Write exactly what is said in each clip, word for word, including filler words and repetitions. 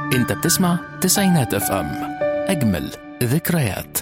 انت بتسمع تسعينات اف ام، اجمل ذكريات.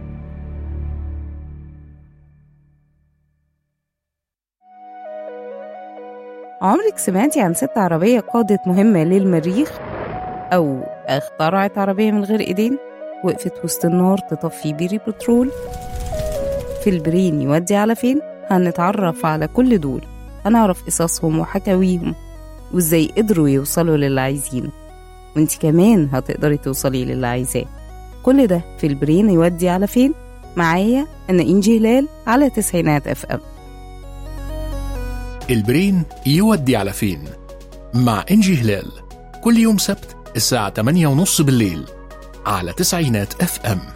عمرك سمعتي عن ست عربية قادت مهمة للمريخ؟ أو اخترعت عربية من غير إيدين وقفت وسط النار تطفي بيري بترول؟ في البرين يودي على فين؟ هنتعرف على كل دول، هنعرف قصصهم وحكاويهم وإزاي قدروا يوصلوا للي عايزينه، وانت كمان هتقدري توصلي للي عايزاه. كل ده في البرين يودي على فين؟ معايا أنا إنجي هلال على تسعينات اف ام. البرين يودي على فين مع إنجي هلال، كل يوم سبت الساعة تمانية ونص بالليل على تسعينات اف ام.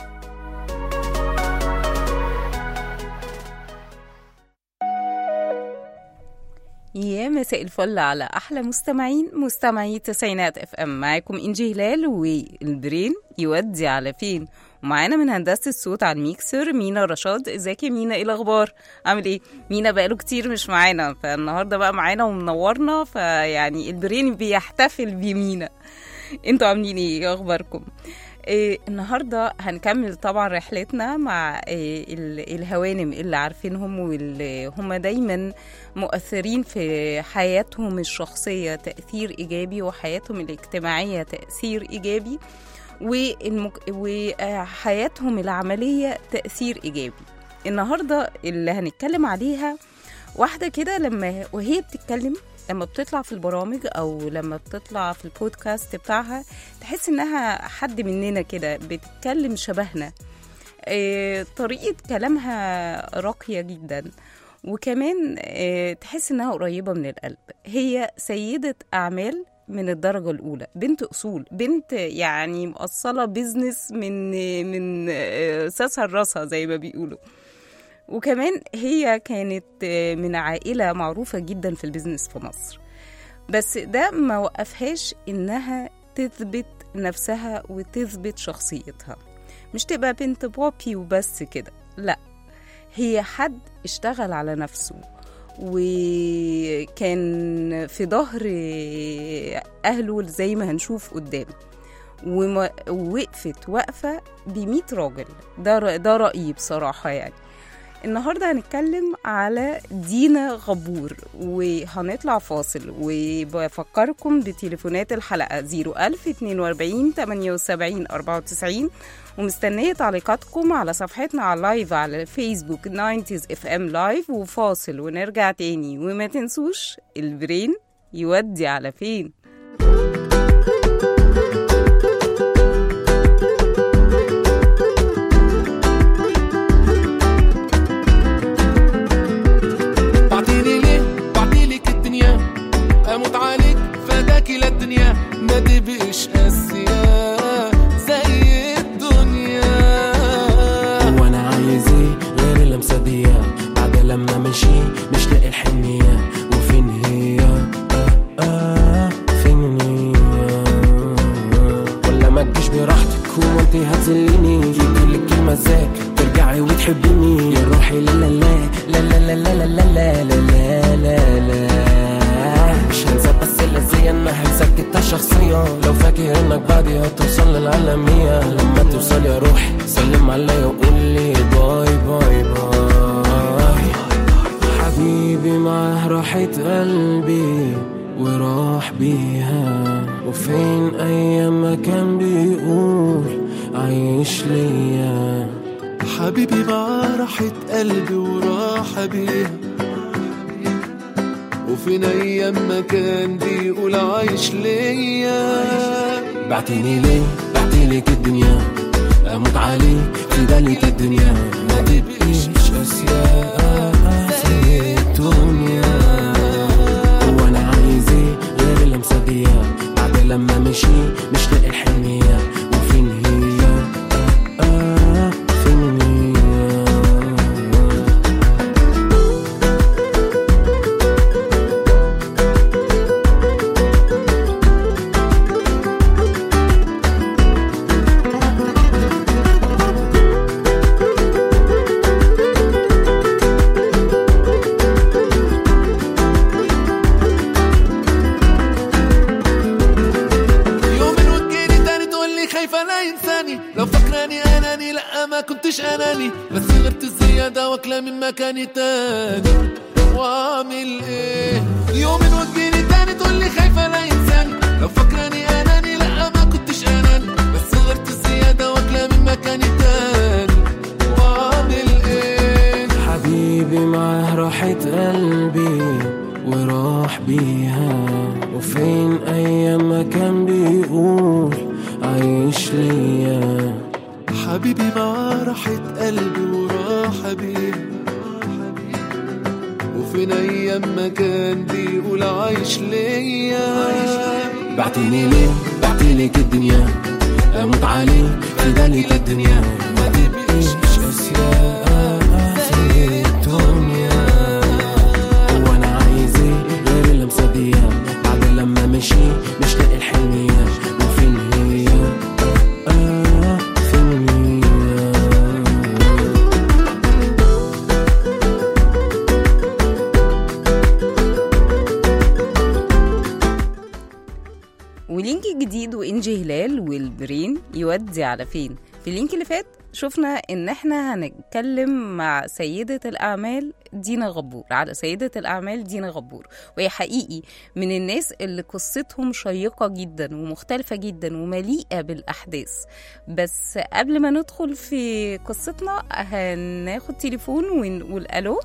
يا مساء الفل على أحلى مستمعين مستمعي تسعينات اف ام. معاكم إنجي هلال، والبرين يودي على فين. ومعانا من هندسة الصوت على الميكسر مينا رشاد. ازيك يا مينا؟ ايه الأخبار؟ عامل ايه؟ مينا بقاله كتير مش معانا، فالنهاردة بقى معانا ومنورنا، فيعني البرين بيحتفل بمينا. انتوا عاملين ايه؟ ايه أخباركم؟ إيه النهاردة هنكمل طبعا رحلتنا مع إيه الهوانم اللي عارفينهم واللي هم دايما مؤثرين في حياتهم الشخصية تأثير إيجابي وحياتهم الاجتماعية تأثير إيجابي والمك... وحياتهم العملية تأثير إيجابي. النهاردة اللي هنتكلم عليها واحدة كده لما وهي بتتكلم، لما بتطلع في البرامج أو لما بتطلع في البودكاست بتاعها تحس إنها حد مننا كده، بتتكلم شبهنا. اه طريقة كلامها راقية جدا، وكمان اه تحس إنها قريبة من القلب. هي سيدة أعمال من الدرجة الأولى، بنت أصول، بنت يعني مؤصلة بيزنس من من ساسها الراسها زي ما بيقولوا. وكمان هي كانت من عائلة معروفة جدا في البيزنس في مصر، بس ده ما وقفهاش إنها تثبت نفسها وتثبت شخصيتها، مش تبقى بنت بوبي وبس كده، لا، هي حد اشتغل على نفسه وكان في ظهر أهله زي ما هنشوف قدام، ووقفت وقفة بميت راجل. ده, ده رأيي بصراحة. يعني النهاردة هنتكلم على دينا غبور، وهنطلع فاصل، وبفكركم بتليفونات الحلقة زيرو ألف اتنين واربعين تمانية وسبعين أربعة وتسعين، ومستنية تعليقاتكم على صفحتنا على اللايف على فيسبوك ناينتيز اف ام لايف. وفاصل ونرجع تاني، وما تنسوش البرين يودي على فين. بعتيلي ليه؟ بعتيلك الدنيا اموت عليك فداكي للدنيا، ما تبقيش قاسية زي الدنيا. وانا عايز ايه غير اللمسة دي؟ بعد لما مشي مش لاقي الحنية، وفين هي؟ آه آه فين هي؟ ولا ما تجيش براحتك هو انت هتزليني؟ يجيلك المزاج ترجعي وتحبيني يا روحي. لا لا لا لا لا لا لا لا لا لا لا لا، مش هنسى بس اللذية انها هنسكتها شخصيا. لو فاكر انك بعدي هتوصل للعالمية، لما توصل يا روحي سلم عليا وقول لي باي باي باي. حبيبي معاه راحت قلبي وراح بيها، وفين ايام ما كان بيقول عايش ليا. حبيبي معاه راحت قلبي وراح بيها، وفين ايام ما كان بيقول عايش ليا. بعتيني ليه؟ بعتيلك الدنيا اموت عليك في بالك الدنيا، ما تبقيش قاسية زي الدنيا. وانا عايز ايه غير اللمسة دي؟ بعد لما مشي مش لاقي الحنية، وفين هي؟ آه آه فين هي؟ ما كنتش اناني، بس غبت الزيادة واكلة من مكاني تاني. واعمل ايه يوم وتجيني تاني تقولي خايفة لا انساني، لو فاكراني اناني لا ما كنتش اناني، بس غبت الزيادة واكلة من مكاني تاني. واعمل ايه حبيبي معاه راحت قلبي وراح بيها، وفين ايام ما كان بيقول عايش ليا. حبيبي معاه راحت قلبي وراح بيها، وفين ايام ما كان بيقول عايش ليا. بعتني ليه بعتلك الدنيا، اموت عليك في بالك الدنيا، ما تبقيش اسياء في الدنيا. وانا عايز ايه غير اللي مصدية، بعد لما مشي مش لاقي الحنية، وفين هي آه فين هي. ولينك جديد وإنجي هلال والبرين يودي على فين. في اللينك اللي فات شفنا ان احنا هنتكلم مع سيدة الأعمال دينا غبور، على سيدة الأعمال دينا غبور، وهي حقيقي من الناس اللي قصتهم شيقة جدا ومختلفة جدا ومليئة بالأحداث. بس قبل ما ندخل في قصتنا هناخد تليفون ونقول ألو.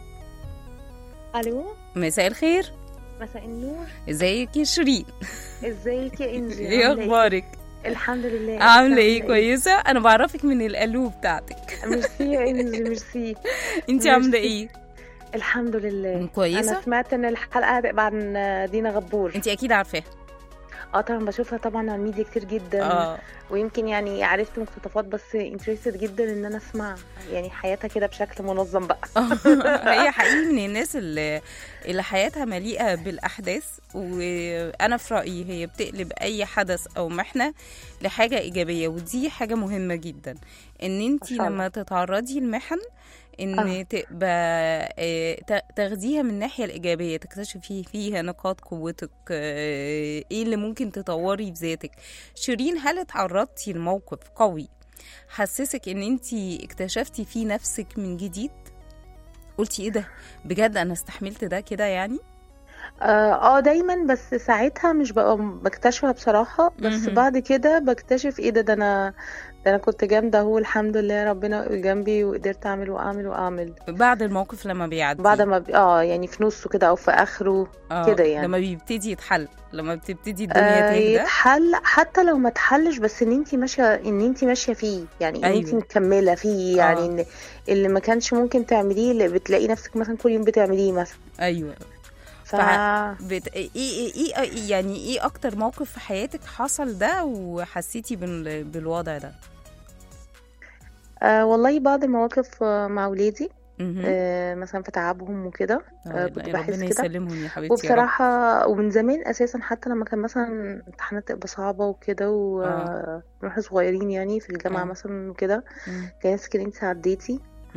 الو، مساء الخير. مساء النور. ازيك يا شيرين؟ ازيك يا انجي؟ ايه اخبارك؟ الحمد لله. عامله ايه؟ كويسه. انا بعرفك من الالو بتاعتك. ميرسي يا انجي، ميرسي. انت عامله ايه؟ الحمد لله كويسه. انا سمعت ان الحلقه هتبقى عن دينا غبور. انت اكيد عارفاها. اه طبعا بشوفها طبعا على الميديا كتير جدا. اه ويمكن يعني عرفت مقتطفات، بس انترستد جدا ان انا اسمع يعني حياتها كده بشكل منظم بقى. هي حقيقي من الناس اللي اللي حياتها مليئه بالاحداث، وانا في رايي هي بتقلب اي حدث او محنه لحاجه ايجابيه، ودي حاجه مهمه جدا ان انت لما تتعرضي لمحن ان آه. تبقى تاخديها من الناحيه الايجابيه، تكتشفي فيها نقاط قوتك، ايه اللي ممكن تطوري في ذاتك. شيرين، هل اتعرضتي لموقف قوي حسسك ان انتي اكتشفتي فيه نفسك من جديد؟ قلتي ايه ده بجد انا استحملت ده كده يعني؟ اه دايما، بس ساعتها مش بقى بكتشفها بصراحة، بس م-م. بعد كده بكتشف ايه ده ده انا ده انا كنت جامدة، هو الحمد لله ربنا جنبي وقدرت اعمل واعمل واعمل بعد الموقف لما بيعدي، بعد ما بي... اه يعني في نصه كده او في اخره كده يعني، لما بيبتدي يتحل، لما بتبتدي الدنيا آه تهدى يتحل، حتى لو ما تحلش بس ان انتي ماشيه ان انتي ماشيه فيه يعني. أيوة. انتي مكمله فيه يعني. آه. إن اللي ما كانش ممكن تعمليه اللي بتلاقي نفسك مثلا كل يوم بتعمليه مثلا. ايوه. ف... بت... إيه, إيه, ايه يعني ايه اكتر موقف في حياتك حصل ده وحسيتي بال... بالوضع ده؟ آه والله بعض المواقف مع ولادي، آه مثلا في تعبهم وكده، آه كنت بحس كده. ربنا يسلمهم يا حبيبتي. وبصراحه ومن زمان اساسا، حتى لما كان مثلا امتحانات تبقى صعبه وكده ونروح آه. صغيرين يعني في الجامعه آه. مثلا وكده، كان سكرين انت عديتي.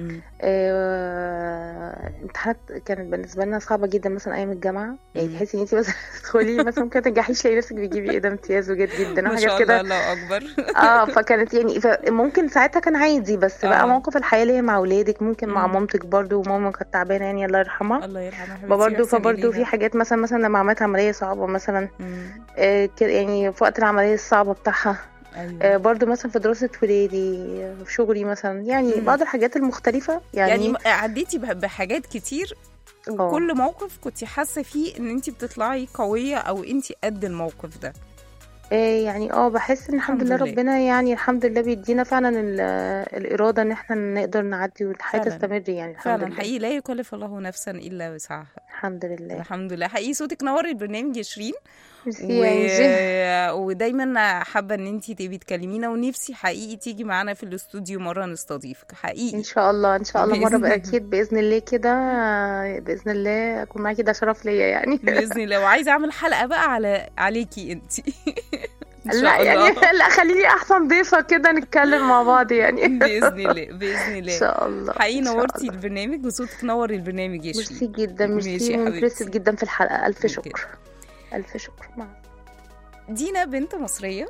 آه، امتحانات كانت بالنسبه لنا صعبه جدا مثلا ايام الجامعه، يعني تحسي ان انت مثلا تدخلي مثلا كده تنجحيش تلاقي نفسك بتجيبي ايه ده امتياز وجد جدا وحاجات كده. الله اكبر. اه فكانت يعني ممكن ساعتها كان عادي، بس آه. بقى موقف الحياه اللي هي مع اولادك، ممكن مم. مع مامتك برضو، وماما كانت تعبانه يعني الله يرحمها. الله يرحمها. برضو فبرضو في حاجات مثلا مثلا لما عملت عمليه صعبه مثلا، آه يعني في وقت العمليه الصعبه بتاعها. أيوة. آه برضو مثلا في دراسة ولادي، في شغلي مثلا، يعني مم. بعض الحاجات المختلفة يعني, يعني عديتي بحاجات كتير، وكل موقف كنت حاسة فيه ان انتي بتطلعي قوية او انتي قد الموقف ده. آه يعني اه بحس ان الحمد لله ربنا يعني الحمد لله بيدينا فعلا الإرادة ان احنا نقدر نعدي والحياة تستمر يعني. الحمد فعلا لله. حقيقي لا يكلف الله نفسا الا وسعها. الحمد لله. الحمد لله. حقيقي صوتك نور البرنامج يا شيرين، و... ودايما حابه ان انتي تبقي تكلمينا، ونفسي حقيقي تيجي معانا في الاستوديو مره نستضيفك حقيقي. ان شاء الله ان شاء الله مره بقى اكيد باذن الله كده، باذن الله اكون معاكي، ده شرف ليا يعني. باذن الله. وعايزه اعمل حلقه بقى على عليكي انتي. لا يعني لا خليني احسن ضيفه كده نتكلم مع بعض يعني. باذن الله باذن الله ان شاء الله. حقيقي نورتي البرنامج وصوتك نور البرنامج يا شيرين. ميرسي جدا، ميرسي وانترستد جدا في الحلقه. الف شكر الف شكر. مع دينا بنت مصريه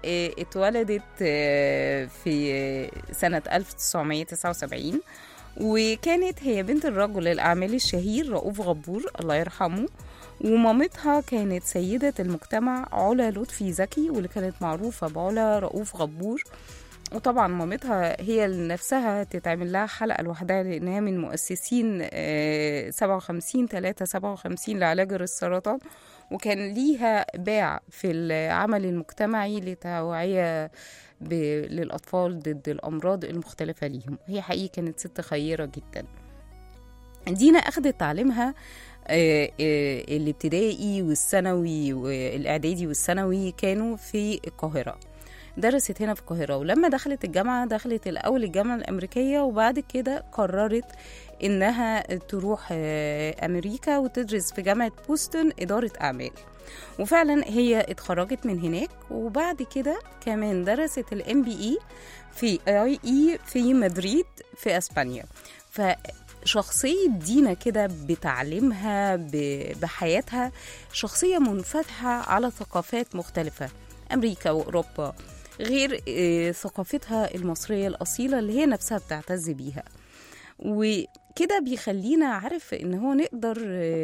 اتولدت في سنة ألف وتسعمية وتسعة وسبعين، وكانت هي بنت الرجل الأعمال الشهير رؤوف غبور الله يرحمه، ومامتها كانت سيدة المجتمع علا لطفي زكي، واللي كانت معروفة بعلا رؤوف غبور. وطبعا مامتها هي نفسها تتعمل لها حلقة لوحدها لأنها من مؤسسين سبعة وخمسين ثلاثة سبعة وخمسين لعلاج السرطان، وكان ليها باع في العمل المجتمعي لتوعية للأطفال ضد الأمراض المختلفة ليهم. هي حقيقي كانت ست خيرة جدا. دينا أخذت تعليمها الابتدائي والثانوي والإعدادي والثانوي كانوا في القاهرة، درست هنا في القاهرة. ولما دخلت الجامعة دخلت الأول الجامعة الأمريكية، وبعد كده قررت إنها تروح أمريكا وتدرس في جامعة بوسطن إدارة أعمال، وفعلا هي اتخرجت من هناك. وبعد كده كمان درست الام بي اي في اي اي في مدريد في اسبانيا. فشخصية دينا كده بتعليمها بحياتها شخصية منفتحة على ثقافات مختلفة، أمريكا وأوروبا، غير ثقافتها المصرية الأصيلة اللي هي نفسها بتعتز بيها. وكده بيخلينا عارف إن هو نقدر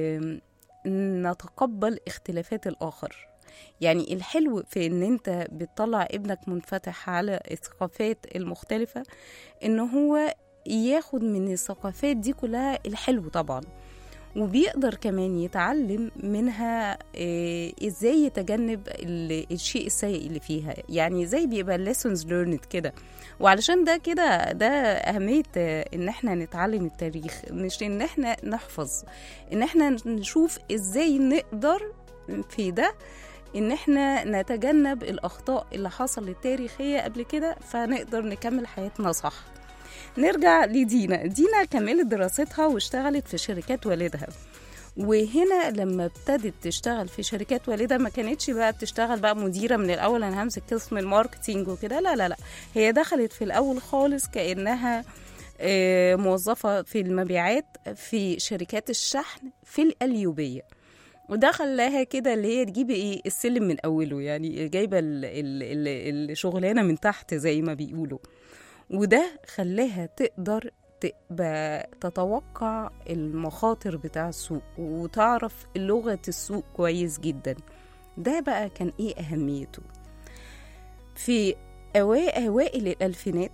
نتقبل اختلافات الآخر. يعني الحلو في إن أنت بتطلع ابنك منفتح على الثقافات المختلفة، إن هو ياخد من الثقافات دي كلها الحلو طبعا، وبيقدر كمان يتعلم منها إزاي يتجنب الشيء السيء اللي فيها، يعني زي بيبقى lessons learned كده. وعلشان ده كده ده أهمية إن احنا نتعلم التاريخ، مش إن احنا نحفظ، إن احنا نشوف إزاي نقدر في ده إن احنا نتجنب الأخطاء اللي حصلت تاريخية قبل كده، فنقدر نكمل حياتنا صح. نرجع لدينا. دينا كملت دراستها واشتغلت في شركات والدها، وهنا لما ابتدت تشتغل في شركات والدها ما كانتش بقى بتشتغل بقى مديرة من الأول أنا همسك قسم الماركتينج وكده، لا لا لا، هي دخلت في الأول خالص كأنها موظفة في المبيعات في شركات الشحن في القليوبية، وده خلاها كده اللي هي تجيب ايه السلم من أوله، يعني جايبة الشغلانة من تحت زي ما بيقولوا. وده خلاها تقدر تبقى تتوقع المخاطر بتاع السوق وتعرف لغة السوق كويس جدا. ده بقى كان ايه أهميته في أوائل الألفينات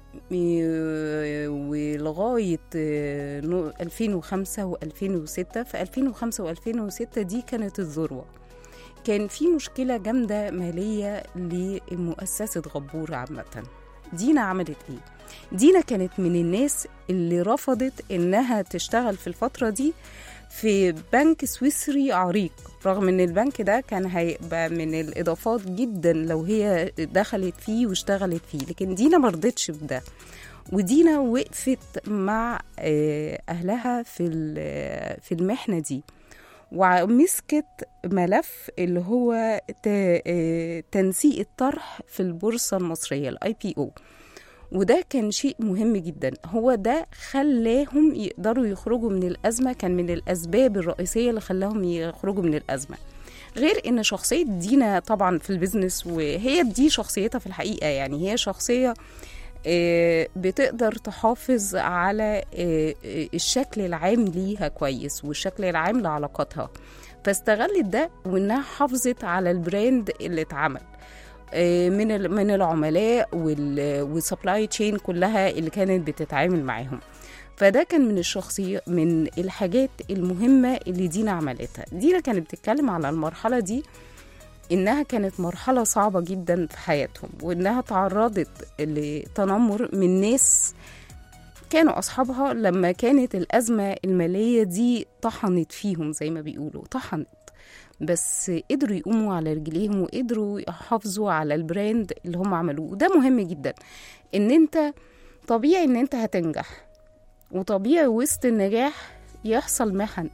ولغاية ألفين وخمسة وألفين وستة. في ألفين وخمسة وألفين وستة دي كانت الذروة، كان في مشكلة جامدة مالية لمؤسسة غبور عامة. دينا عملت ايه؟ دينا كانت من الناس اللي رفضت انها تشتغل في الفترة دي في بنك سويسري عريق، رغم ان البنك ده كان هيبقى من الاضافات جدا لو هي دخلت فيه واشتغلت فيه، لكن دينا مرضتش بده. ودينا وقفت مع اهلها في في المحنة دي، ومسكت ملف اللي هو تنسيق الطرح في البورصة المصرية الاي بي او، وده كان شيء مهم جدا. هو ده خلاهم يقدروا يخرجوا من الأزمة، كان من الأسباب الرئيسية اللي خلاهم يخرجوا من الأزمة. غير ان شخصية دينا طبعا في البيزنس، وهي دي شخصيتها في الحقيقة، يعني هي شخصية بتقدر تحافظ على الشكل العام ليها كويس والشكل العام لعلاقاتها، فاستغلت ده وانها حافظت على البراند اللي اتعمل من من العملاء والسبلاي تشين كلها اللي كانت بتتعامل معاهم. فده كان من الشخصية من الحاجات المهمة اللي دينا عملتها. دينا كانت بتتكلم على المرحلة دي إنها كانت مرحلة صعبة جدا في حياتهم، وإنها تعرضت لتنمر من ناس كانوا أصحابها لما كانت الأزمة المالية دي طحنت فيهم زي ما بيقولوا، طحنت، بس قدروا يقوموا على رجليهم وقدروا يحافظوا على البراند اللي هم عملوه. وده مهم جدا، إن أنت طبيعي إن أنت هتنجح، وطبيعي وسط النجاح يحصل محن.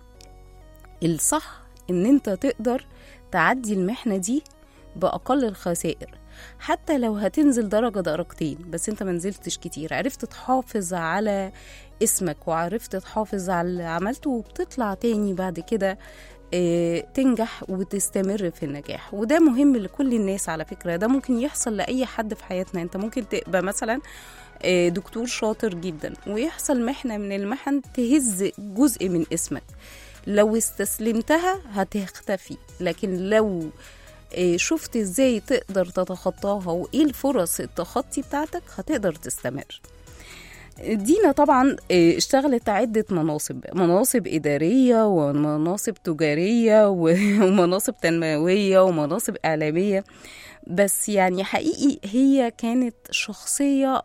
الصح إن أنت تقدر تعدي المحنة دي بأقل الخسائر، حتى لو هتنزل درجة درجتين، بس انت منزلتش كتير، عرفت تحافظ على اسمك وعرفت تحافظ على اللي عملته، وبتطلع تاني بعد كده اه تنجح وتستمر في النجاح. وده مهم لكل الناس على فكرة، ده ممكن يحصل لأي حد في حياتنا. انت ممكن تبقى مثلا اه دكتور شاطر جدا ويحصل محنة من المحن تهز جزء من اسمك، لو استسلمتها هتختفي. لكن لو شفت ازاي تقدر تتخطاها وايه الفرص التخطي بتاعتك هتقدر تستمر. دينا طبعا اشتغلت عدة مناصب، مناصب إدارية ومناصب تجارية ومناصب تنموية ومناصب إعلامية، بس يعني حقيقي هي كانت شخصية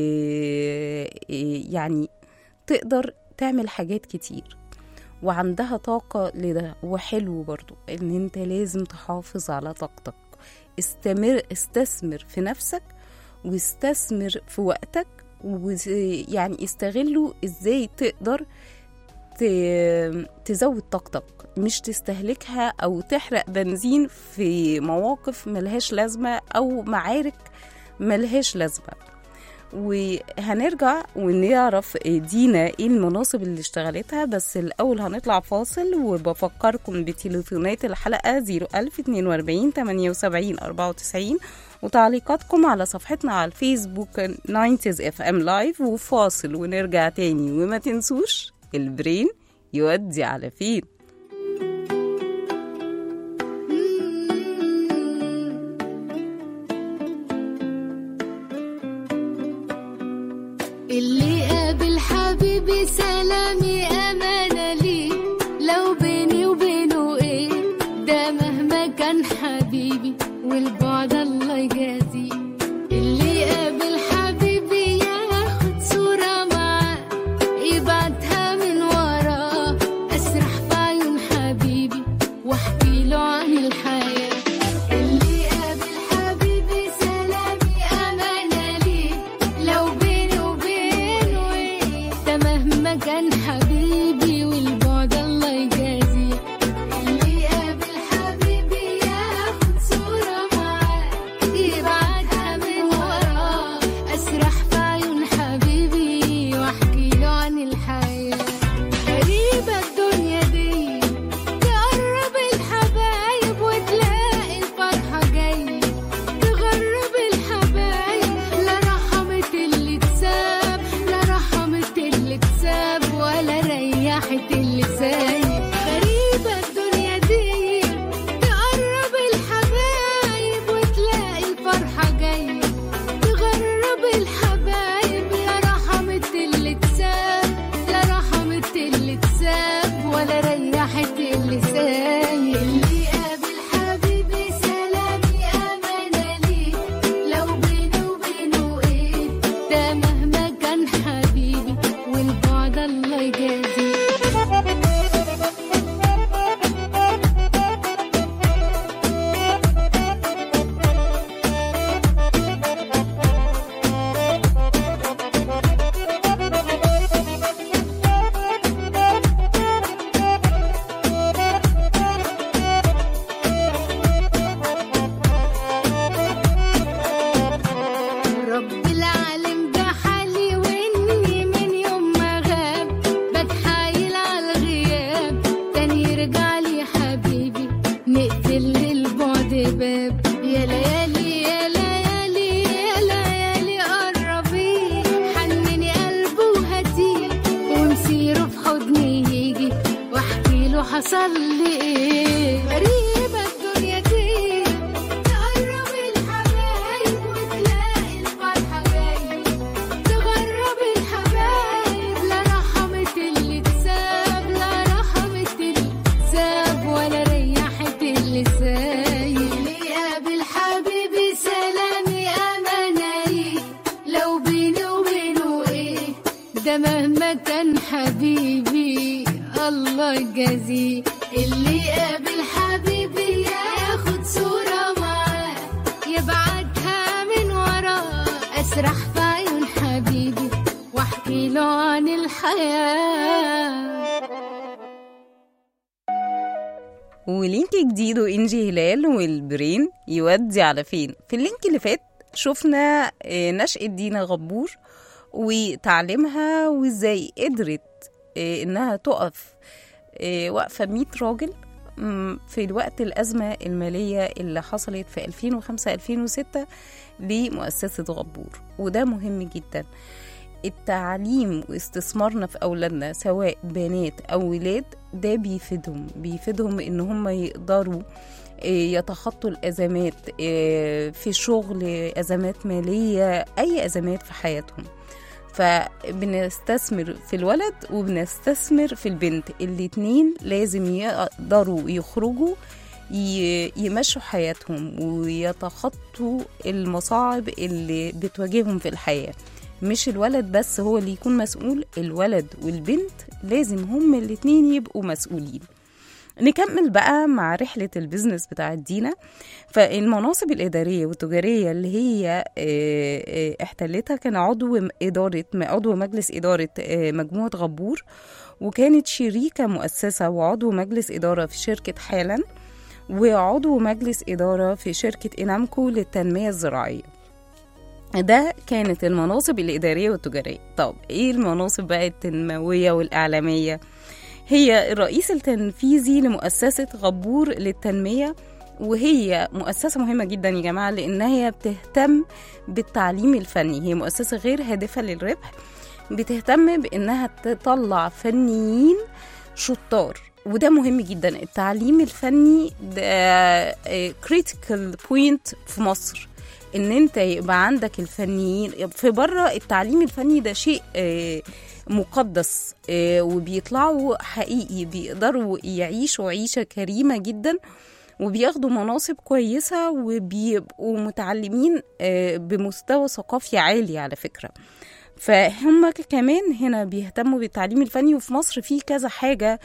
يعني تقدر تعمل حاجات كتير وعندها طاقة لده. وحلو برضو ان انت لازم تحافظ على طاقتك، استمر استثمر في نفسك واستثمر في وقتك، ويعني استغله ازاي تقدر تزود طاقتك، مش تستهلكها او تحرق بنزين في مواقف ملهاش لازمة او معارك ملهاش لازمة. وهنرجع ونعرف دينا ايه المناصب اللي اشتغلتها، بس الاول هنطلع فاصل. وبفكركم بتليفونات الحلقه صفر ألف اتنين وأربعين تمانية وسبعين أربعة وتسعين وتعليقاتكم على صفحتنا على الفيسبوك تسعين اف ام لايف. وفاصل ونرجع تاني، وما تنسوش البرين يودي على فين. اللي قابل حبيبي سلامي أمانة لي، لو بيني وبينه ايه ده مهما كان حبيبي والبعد الله يجازيه. اللي قابل حبيبي ياخد صورة معاه يبعتها من وراه، أسرح في عيون حبيبي واحكي له عن الحياة. اللي قابل حبيبي سلامي أمانة لي، لو كان حبيبي والبعد الله يجازيه. اللي قابل حبيبي ياخد صورة معاه يبعتها من وراه، أسرح في عيون حبيبي واحكي له عن الحياة. غريبة الدنيا دي تقرب الحبايب وتلاقي الفرحة جاية، تغرب الحبايب لا رحمت اللي تساب، لا رحمت اللي تساب ولا ريحت اللي سايب. غريبة الدنيا دي تقرب الحبايب وتلاقي الفرحة جاية، تغرب الحبايب لا رحمت اللي تساب، لا رحمت اللي تساب ولا ريحت اللي سايب. اللي قابل حبيبي سلامي أمانة لي، لو بيني وبينه ايه ده مهما كان حبيبي والبعد الله يجازيه. رب العالم ده حالي واني من يوم ما غاب بتحايل على الغياب، تاني يرجع لي حبيبي نقفل للبعد باب. يا ليالي يا ليالي يا ليالي قربي، حنني قلبه وهاتيه ومسيره في حضني يجي واحكي له حصل لي ايه. غريبة الدنيا دي تقرب الحبايب وتلاقي الفرحة جاية، تغرب الحبايب لا رحمت اللي تساب، لا رحمت اللي تساب ولا ريحت اللي سايب. اللي قابل حبيبي سلامي أمانة لي، لو بيني وبينه ايه ده مهما كان حبيبي الله يجازيه. اللي قابل حبيبي ياخد صورة معاه يبعتها من وراه، أسرح في عيون حبيبي واحكي له عن الحياة. ولينك جديد وإنجي هلال والبرين يودي على فين. في اللينك اللي فات شفنا نشأة دينا غبور وتعليمها وإزاي قدرت إنها تقف وقفة مية راجل في الوقت الأزمة المالية اللي حصلت في ألفين وخمسة ألفين وستة لمؤسسة غبور. وده مهم جدا. التعليم واستثمارنا في أولادنا سواء بنات أو ولاد ده بيفيدهم بيفيدهم إن هم يقدروا يتخطوا الأزمات في شغل، أزمات مالية، أي أزمات في حياتهم. فبنستثمر في الولد وبنستثمر في البنت، الاتنين لازم يقدروا يخرجوا يمشوا حياتهم ويتخطوا المصاعب اللي بتواجههم في الحياة. مش الولد بس هو اللي يكون مسؤول، الولد والبنت لازم هم الاتنين يبقوا مسؤولين. نكمل بقى مع رحلة البيزنس بتاع دينا. فالمناصب الإدارية والتجارية اللي هي احتلتها كان عضو إدارة عضو مجلس إدارة مجموعة غبور، وكانت شريكة مؤسسة وعضو مجلس إدارة في شركة حالا، وعضو مجلس إدارة في شركة إنامكو للتنمية الزراعية. ده كانت المناصب الإدارية والتجارية. طب إيه المناصب بقى التنموية والإعلامية؟ هي الرئيس التنفيذي لمؤسسة غبور للتنمية، وهي مؤسسة مهمة جدا يا جماعة لأنها هي بتهتم بالتعليم الفني. هي مؤسسة غير هادفة للربح، بتهتم بأنها تطلع فنيين شطار، وده مهم جدا. التعليم الفني ده critical point في مصر، ان انت يبقى عندك الفنيين. في بره التعليم الفني ده شيء مقدس، وبيطلعوا حقيقي بيقدروا يعيشوا عيشة كريمة جدا، وبياخدوا مناصب كويسة، وبيبقوا متعلمين بمستوى ثقافي عالي على فكرة. فهم كمان هنا بيهتموا بالتعليم الفني. وفي مصر في كذا حاجة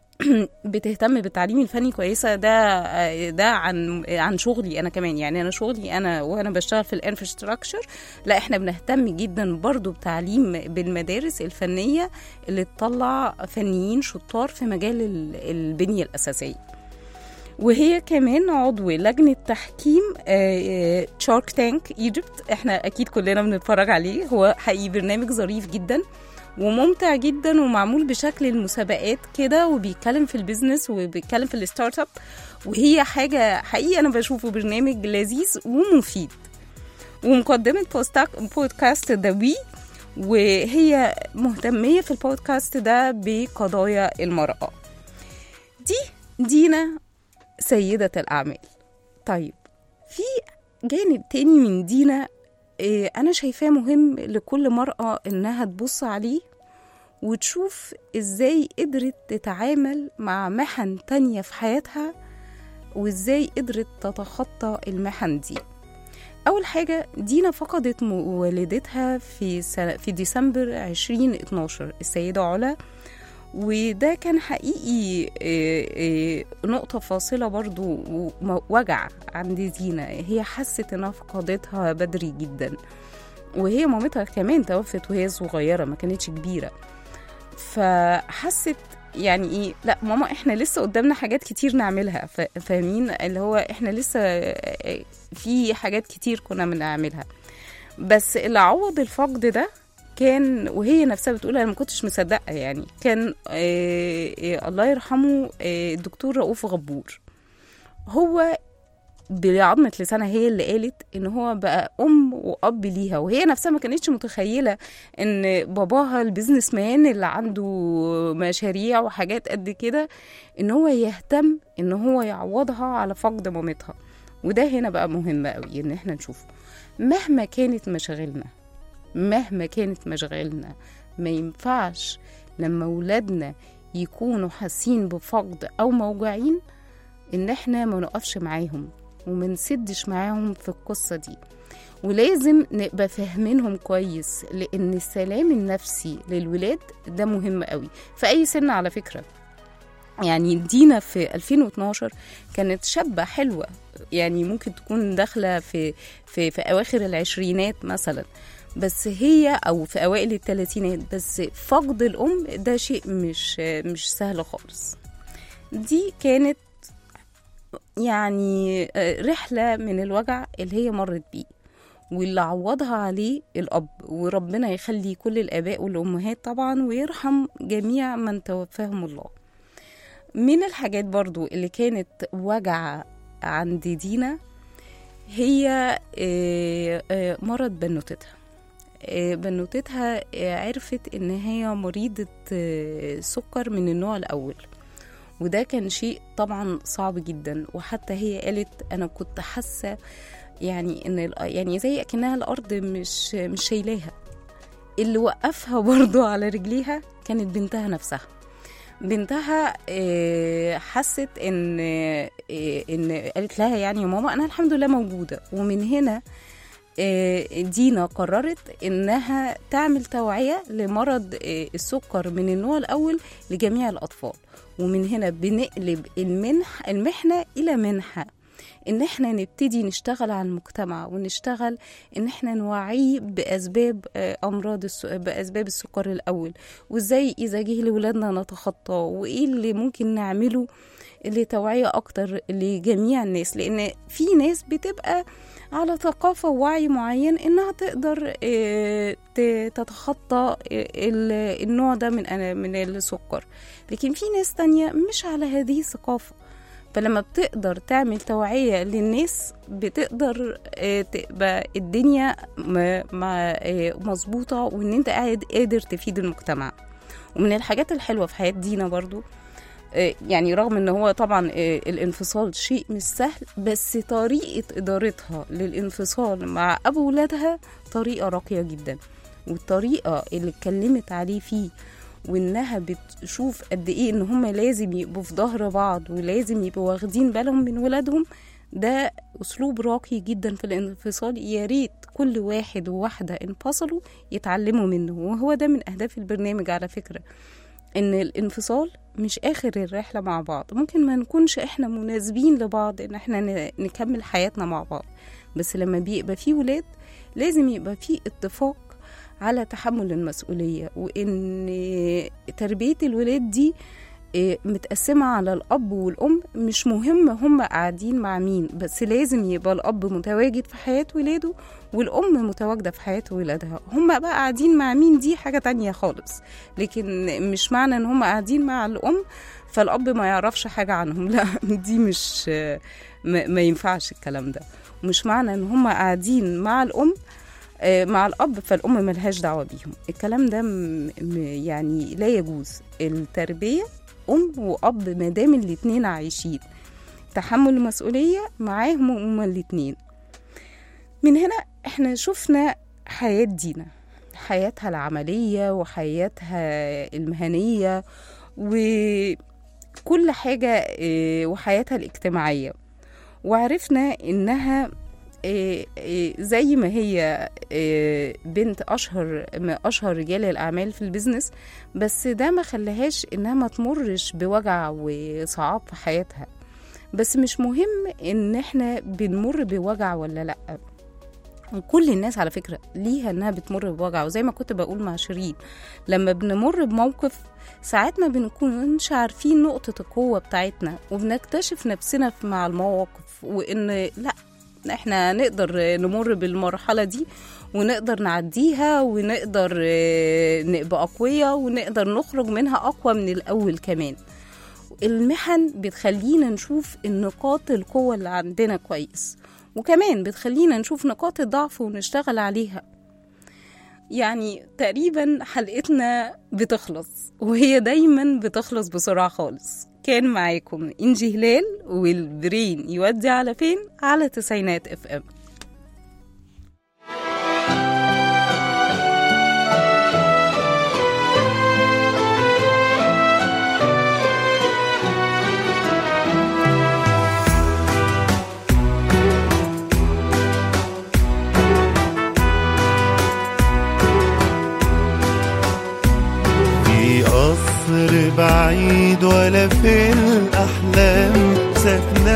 بتهتم بالتعليم الفني كويسه. ده ده عن عن شغلي انا كمان، يعني انا شغلي انا وانا بشتغل في الانفراستراكشر، لا احنا بنهتم جدا برضو بتعليم بالمدارس الفنيه اللي تطلع فنيين شطار في مجال البنيه الاساسيه. وهي كمان عضو لجنه تحكيم شارك تانك ايجيبت. احنا اكيد كلنا بنتفرج عليه، هو حقيقي برنامج ظريف جدا وممتع جدا، ومعمول بشكل المسابقات كده، وبيتكلم في البيزنس وبيتكلم في الستارت اب، وهي حاجة حقيقة أنا بشوفه برنامج لذيذ ومفيد. ومقدمة بودكاست دوي، وهي مهتمية في البودكاست ده بقضايا المرأة. دي دينا سيدة الأعمال. طيب في جانب تاني من دينا أنا شايفاه مهم لكل مرأة إنها تبص عليه وتشوف إزاي قدرت تتعامل مع محن تانية في حياتها، وإزاي قدرت تتخطى المحن دي. أول حاجة، دينا فقدت والدتها في سنة في ديسمبر عشرين اتناشر، السيدة علا، وده كان حقيقي نقطة فاصلة برضو ووجع عند دينا. هي حست انها فقدتها بدري جدا، وهي مامتها كمان توفت وهي صغيرة ما كانتش كبيرة. فحست يعني ايه، لا ماما احنا لسه قدامنا حاجات كتير نعملها، فاهمين اللي هو احنا لسه في حاجات كتير كنا بنعملها. بس اللي عوض الفقد ده كان، وهي نفسها بتقول انا ما كنتش مصدقه، يعني كان آه آه الله يرحمه آه الدكتور رؤوف غبور. هو بعظمه لسانها هي اللي قالت ان هو بقى ام واب ليها، وهي نفسها ما كانتش متخيله ان باباها البيزنس مان اللي عنده مشاريع وحاجات قد كده ان هو يهتم ان هو يعوضها على فقد مامتها. وده هنا بقى مهم قوي ان احنا نشوفه. مهما كانت مشاغلنا مهما كانت مشغلنا ما ينفعش لما ولادنا يكونوا حاسين بفقد أو موجوعين إن احنا ما نقفش معاهم وما نسدش معاهم في القصة دي. ولازم نبقى فاهمينهم كويس، لأن السلام النفسي للولاد ده مهم قوي في أي سن على فكرة. يعني دينا في ألفين واتناشر كانت شابة حلوة، يعني ممكن تكون داخلة في, في, في أواخر العشرينات مثلا، بس هي أو في أوائل الثلاثينات. بس فقد الأم ده شيء مش مش سهل خالص. دي كانت يعني رحلة من الوجع اللي هي مرت بيه، واللي عوضها عليه الأب. وربنا يخلي كل الآباء والأمهات طبعا، ويرحم جميع من توفاهم الله. من الحاجات برضو اللي كانت وجع عند دينا هي مرض بنوتتها. بنوتتها عرفت ان هي مريضة سكر من النوع الاول، وده كان شيء طبعا صعب جدا. وحتى هي قالت انا كنت حاسة يعني ان يعني زي اكنها الارض مش مش شايلاها. اللي وقفها برضو على رجليها كانت بنتها نفسها. بنتها حست ان ان قالت لها يعني يا ماما انا الحمد لله موجودة. ومن هنا دينا قررت انها تعمل توعية لمرض السكر من النوع الاول لجميع الاطفال. ومن هنا بنقلب المنح المحنة الى منحة، ان احنا نبتدي نشتغل على المجتمع ونشتغل ان احنا نوعيه باسباب امراض الس... باسباب السكر الاول، وازاي اذا جه لولادنا نتخطى، وايه اللي ممكن نعمله لتوعية اكتر لجميع الناس. لان في ناس بتبقى على ثقافة ووعي معين انها تقدر تتخطى النوع ده من من السكر، لكن في ناس تانية مش على هذه الثقافة. فلما بتقدر تعمل توعية للناس بتقدر تبقى الدنيا مظبوطة، وان انت قاعد قادر تفيد المجتمع. ومن الحاجات الحلوة في حياة دينا برضو يعني رغم ان هو طبعا الانفصال شيء مش سهل، بس طريقة ادارتها للانفصال مع ابو ولادها طريقة راقية جدا. والطريقة اللي اتكلمت عليه فيه وانها بتشوف قد ايه ان هم لازم يبقوا في ظهر بعض ولازم يبقوا واخدين بالهم من ولادهم، ده اسلوب راقي جدا في الانفصال. يا ريت كل واحد وواحدة انفصلوا يتعلموا منه. وهو ده من اهداف البرنامج على فكرة، ان الانفصال مش اخر الرحلة مع بعض. ممكن ما نكونش احنا مناسبين لبعض ان احنا نكمل حياتنا مع بعض، بس لما بيبقى فيه ولاد لازم يبقى فيه اتفاق على تحمل المسؤولية، وإن تربية الولاد دي متقسمة على الأب والأم. مش مهم هم قاعدين مع مين، بس لازم يبقى الأب متواجد في حياة ولاده والأم متواجدة في حياة ولادها. هم بقى قاعدين مع مين دي حاجة تانية خالص، لكن مش معنى إن هم قاعدين مع الأم فالأب ما يعرفش حاجة عنهم، لا دي مش ما ينفعش الكلام ده. مش معنى إن هم قاعدين مع الأم مع الأب فالأم ملهاش دعوة بيهم، الكلام ده يعني لا يجوز. التربية أم وأب مادام الاتنين عايشين، تحمل المسؤولية معاهم هما الاتنين. من هنا احنا شفنا حياة دينا، حياتها العملية وحياتها المهنية وكل حاجة، وحياتها الاجتماعية. وعرفنا إنها زي ما هي بنت أشهر أشهر رجال الأعمال في البيزنس، بس ده ما خلاهاش إنها ما تمرش بوجع وصعاب في حياتها. بس مش مهم إن إحنا بنمر بوجع ولا لأ، كل الناس على فكرة ليها إنها بتمر بوجع. وزي ما كنت بقول مع شيرين، لما بنمر بموقف ساعات ما بنكونش عارفين نقطة القوة بتاعتنا، وبنكتشف نفسنا مع المواقف وإن لأ احنا نقدر نمر بالمرحلة دي ونقدر نعديها ونقدر نبقى أقوياء ونقدر نخرج منها أقوى من الأول. كمان المحن بتخلينا نشوف النقاط القوة اللي عندنا كويس، وكمان بتخلينا نشوف نقاط الضعف ونشتغل عليها. يعني تقريبا حلقتنا بتخلص، وهي دايما بتخلص بسرعة خالص. كان معاكم إنجي هلال، والبرين يودي على فين على تسعينات اف ام. قصر بعيد ولا في الأحلام ساكنة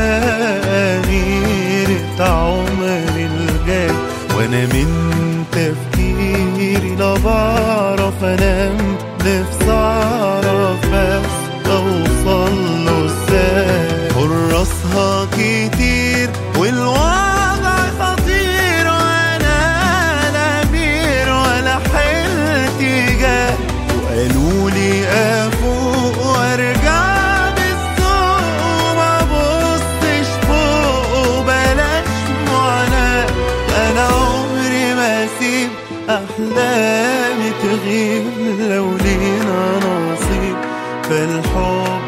أميرة عمر الجاي، وأنا من تفكيري لا بعرف أنام، نفسي أعرف بس أوصل له إزاي. حراسها كتير والوضع خطير، وأنا لا أمير ولا حيلتي جاي، قالوا لي افوق وارجع بالسلامة، تسيب أحلامي تغيب، لو لينا نصيب فالحب